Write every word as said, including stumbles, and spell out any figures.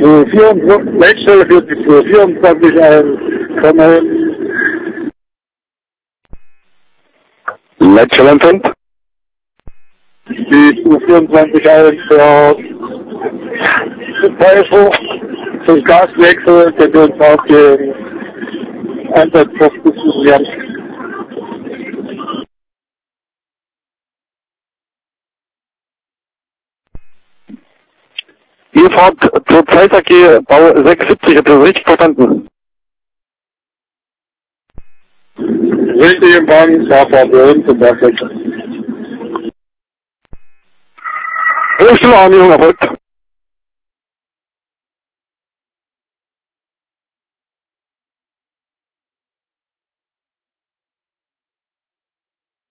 zwei vierundzwanzig, Leitstelle für die zwei vierundzwanzig einkommen. Leitstelle empfängt. Die zwei vierundzwanzig ein für Verteilung, für den Gaswechsel, der wir uns auch den Einsatzposten zusammen. Ihr fahrt zur Zeit A G Bau sechsundsiebzig, habt ihr das richtig verstanden? Richtig im Wagen, Fahrfahrt für uns und Bergwechsel. Höchste Wahrnehmung erfolgt.